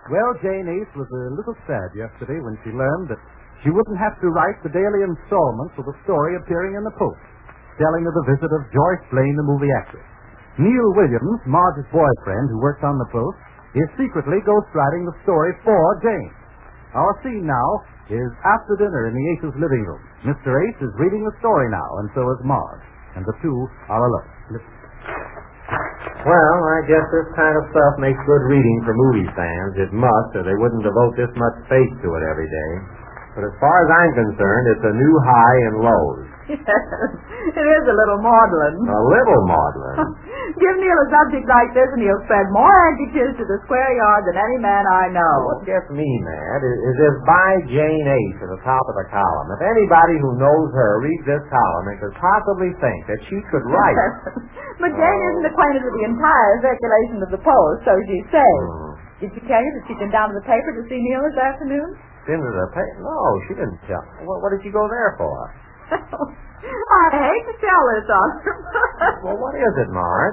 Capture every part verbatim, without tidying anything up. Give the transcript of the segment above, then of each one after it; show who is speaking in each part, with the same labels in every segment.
Speaker 1: Well, Jane Ace was a little sad yesterday when she learned that she wouldn't have to write the daily installment for the story appearing in the Post, telling of the visit of Joyce Blaine, the movie actress. Neil Williams, Marge's boyfriend who works on the Post, is secretly ghostwriting the story for Jane. Our scene now is after dinner in the Ace's living room. Mister Ace is reading the story now, and so is Marge, and the two are alone. Listen.
Speaker 2: Well, I guess this kind of stuff makes good reading for movie fans. It must, or they wouldn't devote this much space to it every day. But as far as I'm concerned, it's a new high in lows.
Speaker 3: Yes, it is a little maudlin.
Speaker 2: A little maudlin.
Speaker 3: Give Neil a subject like this and he'll spread more adjectives to the square yard than any man I know.
Speaker 2: What gets me mad is, is this by Jane Ace at the top of the column. If anybody who knows her reads this column and could possibly think that she could write...
Speaker 3: But Jane oh. isn't acquainted with the entire circulation of the Post, so she says. Hmm. Did she tell you that she'd been down to the paper to see Neil this afternoon?
Speaker 2: Been to the paper? No, she didn't tell. What, what did she go there for?
Speaker 3: I hate to tell this, Oscar.
Speaker 2: Well, what is it, Marge?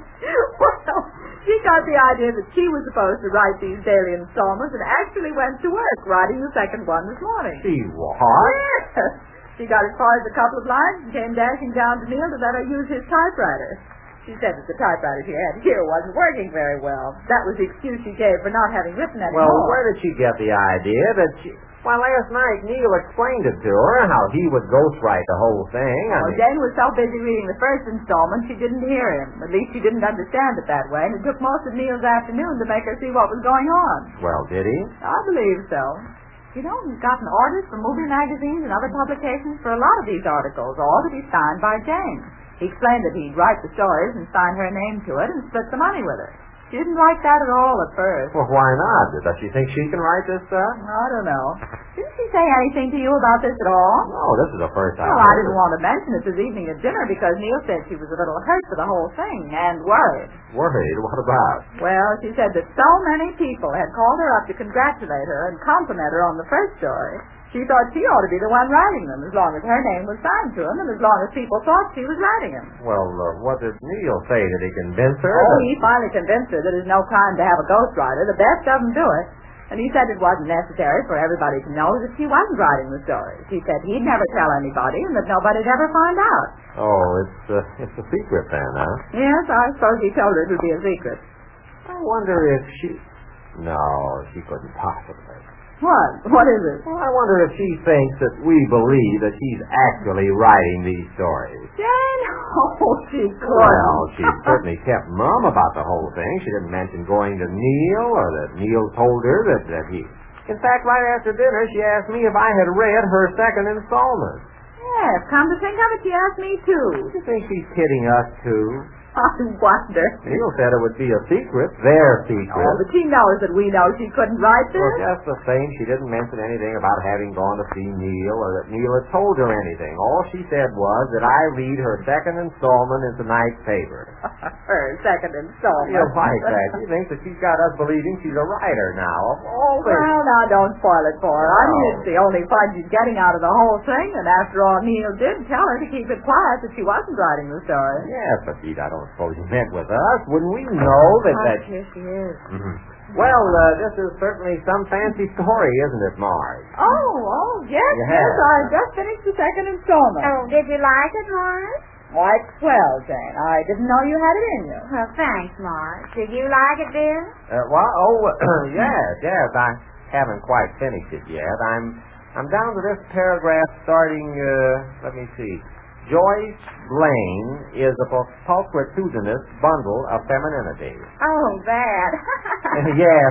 Speaker 3: Well, she got the idea that she was supposed to write these daily installments and actually went to work writing the second one this morning.
Speaker 2: She what?
Speaker 3: Yes. She got as far as a couple of lines and came dashing down to Neil to let her use his typewriter. She said that the typewriter she had here wasn't working very well. That was the excuse she gave for not having written any
Speaker 2: Well,
Speaker 3: more.
Speaker 2: where did she get the idea that she... Well, last night Neil explained it to her, how he would ghostwrite the whole thing. I
Speaker 3: well,
Speaker 2: mean...
Speaker 3: Jane was so busy reading the first installment she didn't hear him. At least she didn't understand it that way, and it took most of Neil's afternoon to make her see what was going on.
Speaker 2: Well, did he?
Speaker 3: I believe so. You know, he's gotten orders from movie magazines and other publications for a lot of these articles, all to be signed by Jane. He explained that he'd write the stories and sign her name to it and split the money with her. She didn't like that at all at first.
Speaker 2: Well, why not? Does she think she can write this stuff?
Speaker 3: I don't know. Didn't she say anything to you about this at all?
Speaker 2: No, this is the first time.
Speaker 3: Well, I didn't want to mention it this evening at dinner because Neil said she was a little hurt for the whole thing and worried.
Speaker 2: Worried? What about?
Speaker 3: Well, she said that so many people had called her up to congratulate her and compliment her on the first story. She thought she ought to be the one writing them, as long as her name was signed to them, and as long as people thought she was writing them.
Speaker 2: Well, uh, what did Neil say? Did he convince her?
Speaker 3: Oh,
Speaker 2: that...
Speaker 3: he finally convinced her that it's no crime to have a ghostwriter. The best of them do it. And he said it wasn't necessary for everybody to know that she wasn't writing the stories. He said he'd never tell anybody, and that nobody'd ever find out.
Speaker 2: Oh, it's, uh, it's a secret then, huh?
Speaker 3: Yes, I suppose he told her it would be a secret.
Speaker 2: I wonder if she... No, she couldn't possibly.
Speaker 3: What? What is it?
Speaker 2: Well, I wonder if she thinks that we believe that she's actually writing these stories.
Speaker 3: Jane? Oh, she couldn't.
Speaker 2: Well, she certainly kept mum about the whole thing. She didn't mention going to Neil, or that Neil told her that, that he... In fact, right after dinner, she asked me if I had read her second installment.
Speaker 3: Yes, come to think of it, she asked me, too.
Speaker 2: Do you think she's kidding us, too?
Speaker 3: I wonder.
Speaker 2: Neil said it would be a secret, their secret.
Speaker 3: Oh, but she knows that we know she couldn't write this.
Speaker 2: Well, just the same, she didn't mention anything about having gone to see Neil, or that Neil had told her anything. All she said was that I read her second installment in tonight's paper.
Speaker 3: Her second installment.
Speaker 2: You're right, that. She thinks that she's got us believing she's a writer now. Of all this.
Speaker 3: Well, now, don't spoil it for her. I mean, it's the only fun she's getting out of the whole thing, and after all, Neil did tell her to keep it quiet that she wasn't writing the story.
Speaker 2: Yes, but Pete, I don't suppose you meant with us. Wouldn't we know that...
Speaker 3: Oh,
Speaker 2: that...
Speaker 3: here she is.
Speaker 2: Mm-hmm. Well, uh, this is certainly some fancy story, isn't it, Marge?
Speaker 3: Oh, oh, yes,
Speaker 2: You
Speaker 3: yes,
Speaker 2: have.
Speaker 3: I just finished the second installment.
Speaker 4: Oh, did you like it, Marge?
Speaker 3: Quite swell, Jane. I didn't know you had it in you.
Speaker 4: Well, thanks, Marge. Did you like it, Bill?
Speaker 2: Uh, well, oh, yes, yes. I haven't quite finished it yet. I'm I'm down to this paragraph starting, uh, let me see. Joyce Blaine is a pulchritudinous bundle of femininity.
Speaker 4: Oh, that.
Speaker 2: yes.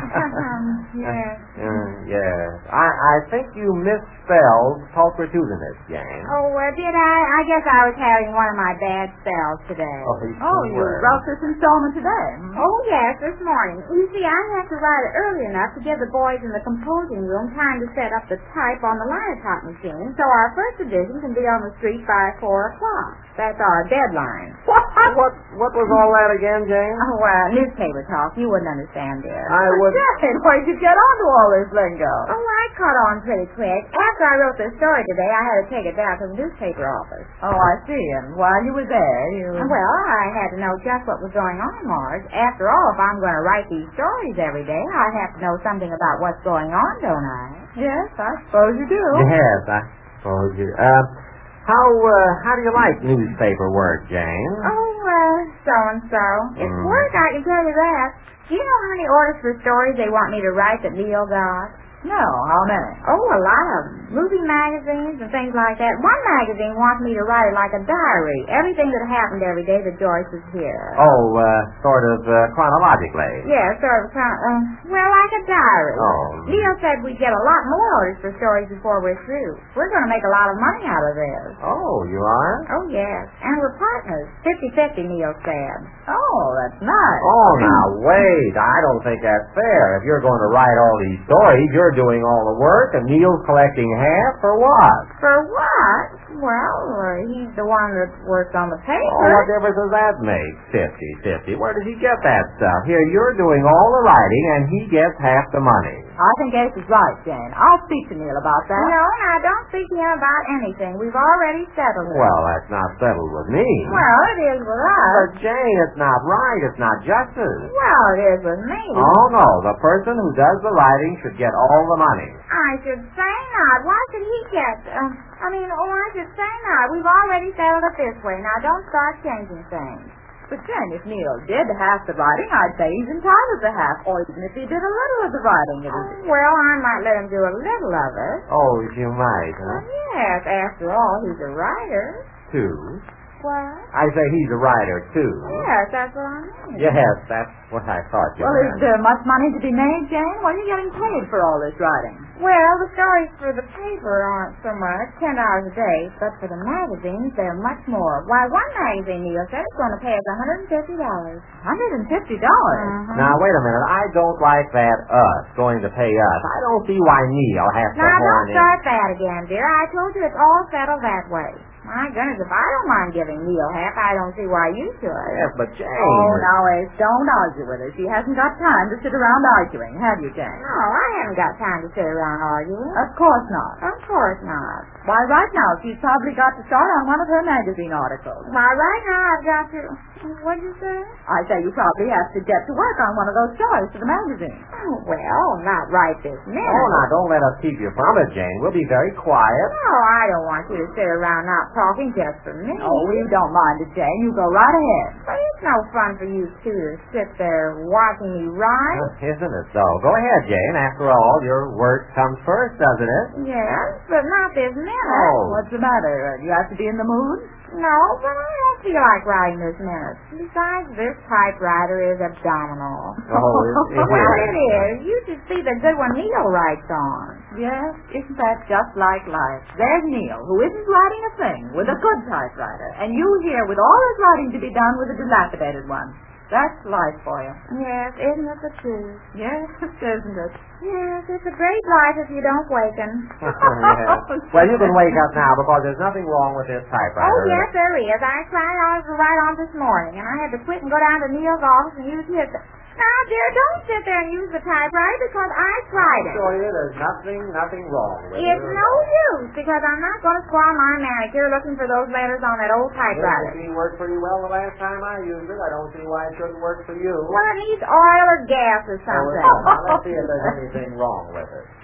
Speaker 4: um, yes.
Speaker 2: Uh, yes. I, I think you misspelled pulchritudinous, Jane.
Speaker 4: Oh, uh, did I? I guess I was having one of my bad spells today.
Speaker 2: Oh, you
Speaker 3: Oh, you
Speaker 2: were.
Speaker 3: wrote this installment today.
Speaker 4: Oh, yes, this morning. You see, I have to write it early enough to give the boys in the composing room time to set up the type on the linotype machine, so our first edition can be on the street by four o'clock. That's our deadline.
Speaker 3: What?
Speaker 2: What What was all that again, Jane?
Speaker 4: Oh, well, newspaper talk. You wouldn't understand, dear.
Speaker 2: I would...
Speaker 3: Jane, where'd you get onto all this lingo?
Speaker 4: Oh, I caught on pretty quick. After I wrote this story today, I had to take it down to the newspaper office.
Speaker 3: Oh, I see. And while you were there, you...
Speaker 4: Well, I had to know just what was going on, Marge. After all, if I'm going to write these stories every day, I have to know something about what's going on, don't I?
Speaker 3: Yes, I suppose you do.
Speaker 2: Yes, I suppose you... Uh, how, uh, how do you like newspaper work, Jane?
Speaker 4: Oh, uh, so-and-so. It's
Speaker 2: Mm.
Speaker 4: work, I can tell you that. Do you know how many orders for stories they want me to write that Neil got?
Speaker 3: No, how many?
Speaker 4: Oh, a lot of them. Movie magazines and things like that. One magazine wants me to write it like a diary. Everything that happened every day that Joyce was here.
Speaker 2: Oh, uh, sort of uh, chronologically.
Speaker 4: Yeah, sort of, uh, well, like a diary.
Speaker 2: Oh.
Speaker 4: Neil said we'd get a lot more orders for stories before we're through. We're going to make a lot of money out of this.
Speaker 2: Oh, you are?
Speaker 4: Oh, yes. And we're partners. Fifty-fifty, Neil said.
Speaker 3: Oh, that's nice.
Speaker 2: Oh, now, wait. I don't think that's fair. If you're going to write all these stories, you're doing all the work, and Neil's collecting half, for what?
Speaker 4: For what? Well, uh, he's the one that works on the paper.
Speaker 2: Oh, what difference does that make? Fifty-fifty. Where does he get that stuff? Here, you're doing all the writing, and he gets half the money.
Speaker 3: I think Ace is right, Jane. I'll speak to Neil about that.
Speaker 4: No, now, don't speak to him about anything. We've already settled it.
Speaker 2: Well, that's not settled with me.
Speaker 4: Well, it is with us.
Speaker 2: But, Jane, it's not right. It's not justice.
Speaker 4: Well, it is with me.
Speaker 2: Oh, no. The person who does the writing should get all the money.
Speaker 4: I should say not. Why should he get... Uh, I mean, oh, I should say not. We've already settled it this way. Now, don't start changing things.
Speaker 3: But, Jane, if Neil did half the writing, I'd say he's entitled to half. Or even if he did a little of the writing. It
Speaker 4: Oh,
Speaker 3: is...
Speaker 4: well, I might let him do a little of it.
Speaker 2: Oh, you might, huh?
Speaker 4: Well, yes, after all, he's a writer.
Speaker 2: Two.
Speaker 4: What?
Speaker 2: I say he's a writer, too.
Speaker 4: Yes, that's what I mean.
Speaker 2: Yes, that's what I thought you
Speaker 3: Well,
Speaker 2: meant.
Speaker 3: is there much money to be made, Jane? What are you getting paid for all this writing?
Speaker 4: Well, the stories for the paper aren't so much, ten dollars a day, but for the magazines, they're much more. Why, one magazine, Neil said, is going to pay us one hundred fifty dollars.
Speaker 3: one hundred fifty dollars?
Speaker 4: Uh-huh.
Speaker 2: Now, wait a minute. I don't like that us going to pay us. I don't see why Neil has to
Speaker 4: Now,
Speaker 2: horn
Speaker 4: don't
Speaker 2: in.
Speaker 4: start that again, dear. I told you it's all settled that way. My goodness, if I don't mind giving Neil half, I don't see why you should.
Speaker 2: Yes, but Jane...
Speaker 3: Oh, now, Ace, don't argue with her. She hasn't got time to sit around arguing, have you, Jane?
Speaker 4: No, I haven't got time to sit around arguing.
Speaker 3: Of course not.
Speaker 4: Of course not.
Speaker 3: Why, right now, she's probably got to start on one of her magazine articles.
Speaker 4: Why, right now I've got to... What'd you say?
Speaker 3: I say you probably have to get to work on one of those stories for the magazine.
Speaker 4: Oh, well, not right this minute.
Speaker 2: Oh, now, don't let us keep you from it, Jane. We'll be very quiet.
Speaker 4: No, I don't want you to sit around not talking just for me.
Speaker 3: Oh, we don't mind it, Jane. You go right ahead.
Speaker 4: But it's no fun for you two to sit there watching me write.
Speaker 2: Isn't it so? Go ahead, Jane. After all, your work comes first, doesn't it?
Speaker 4: Yes, but not this minute.
Speaker 2: Oh.
Speaker 3: What's the matter? You have to be in the mood?
Speaker 4: No, but I don't feel like writing this minute. Besides, this typewriter is abdominal.
Speaker 2: Oh, it, it
Speaker 4: Well,
Speaker 2: is.
Speaker 4: it is. You should see the good one Neil writes on.
Speaker 3: Yes, isn't that just like life? There's Neil, who isn't writing a thing, with a good typewriter, and you here with all his writing to be done with a dilapidated one. That's life for you.
Speaker 4: Yes, isn't it the truth?
Speaker 3: Yes, isn't it?
Speaker 4: Yes, it's a great life if you don't waken.
Speaker 2: Yes. Well, you can wake up now because there's nothing wrong with this typewriter.
Speaker 4: Oh, yes, there is. I tried on to write on this morning, and I had to quit and go down to Neil's office and use his. Now, dear, don't sit there and use the typewriter because I tried it.
Speaker 2: Sure, there's nothing, nothing wrong with it.
Speaker 4: It's no use because I'm not going to spoil my manicure looking for those letters on that old typewriter.
Speaker 2: It worked pretty well the last time I used it. I don't see why it shouldn't work for you.
Speaker 4: Well, it needs oil or gas or something.
Speaker 2: Oh, well, now let's see if there's anything wrong with it.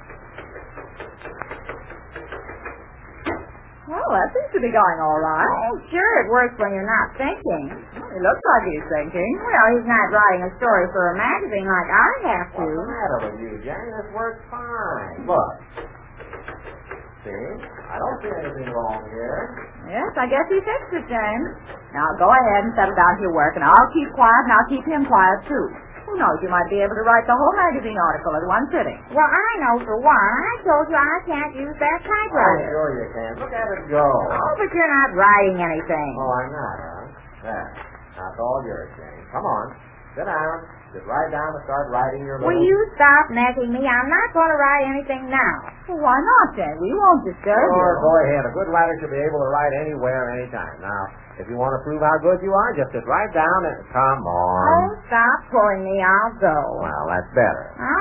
Speaker 3: Well, that seems to be going all right.
Speaker 4: Oh, sure, it works when you're not thinking.
Speaker 3: He looks like he's thinking.
Speaker 4: Well, he's not writing a story for a magazine like I have to.
Speaker 2: What's the matter with you, Jane? This works fine. Look. See? I don't see anything wrong here.
Speaker 3: Yes, I guess he fixed it, Jane. Now, go ahead and settle down to your work, and I'll keep quiet, and I'll keep him quiet, too. Who knows, you might be able to write the whole magazine article at one sitting.
Speaker 4: Well, I know for one. I told you I can't use that
Speaker 2: Oh,
Speaker 4: typewriter.
Speaker 2: sure you can. Look at it go.
Speaker 4: Oh, but you're not writing anything.
Speaker 2: Oh, I'm not, huh? There. Now, it's all yours, Jane. Come on. Sit down. Sit right down and start writing your little...
Speaker 4: Will you stop nagging me? I'm not going to write anything now.
Speaker 3: Well, why not, Jane? We won't disturb you.
Speaker 2: Sure, go ahead. A good writer should be able to write anywhere, anytime. Now, if you want to prove how good you are, just sit right down and... Come on.
Speaker 4: Oh, stop pulling me. I'll go.
Speaker 2: Well, that's better.
Speaker 4: All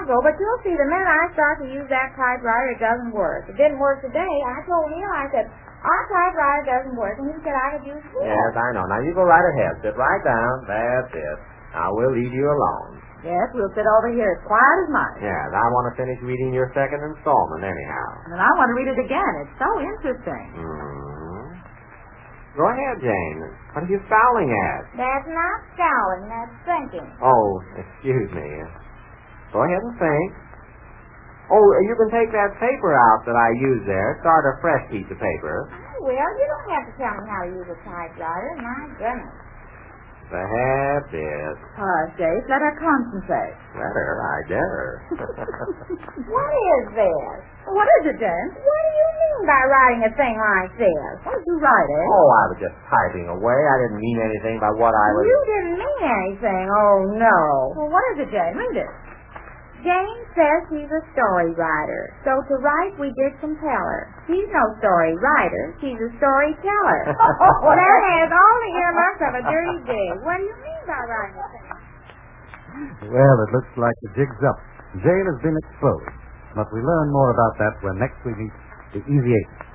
Speaker 4: Margot, but you'll see the minute I start to use that typewriter, it doesn't work. It didn't work today. I told Neil, I said, our typewriter doesn't work, and he said I could use his.
Speaker 2: Yes, I know. Now, you go right ahead. Sit right down. That's it. Now, we'll leave you alone.
Speaker 3: Yes, we'll sit over here as quiet as mice.
Speaker 2: Yes, I want to finish reading your second installment anyhow.
Speaker 3: And I want to read it again. It's so interesting.
Speaker 2: Mm-hmm. Go ahead, Jane. What are you scowling at?
Speaker 4: That's not scowling, that's thinking.
Speaker 2: Oh, excuse me. Go ahead and think. Oh, you can take that paper out that I used there. Start a fresh piece of paper.
Speaker 4: Well, you don't have to tell me how to use a typewriter. My goodness.
Speaker 2: Perhaps it.
Speaker 3: Hush, Jace. Let her concentrate.
Speaker 2: Let her, I dare.
Speaker 4: What is this?
Speaker 3: What is it, James?
Speaker 4: What do you mean by writing a thing like this?
Speaker 3: What did you write, eh?
Speaker 2: Oh, I was just typing away. I didn't mean anything by what I was...
Speaker 4: You didn't mean anything. Oh, no.
Speaker 3: Well, what is it, Jane? Read it.
Speaker 4: Jane says she's a story writer. So to write, we did compel her. She's no story writer. She's a storyteller. Well, that has all the earmarks of a dirty dig. What do you mean by writing a thing?
Speaker 1: Well, it looks like the jig's up. Jane has been exposed. But we learn more about that when next we meet the Easy Eight.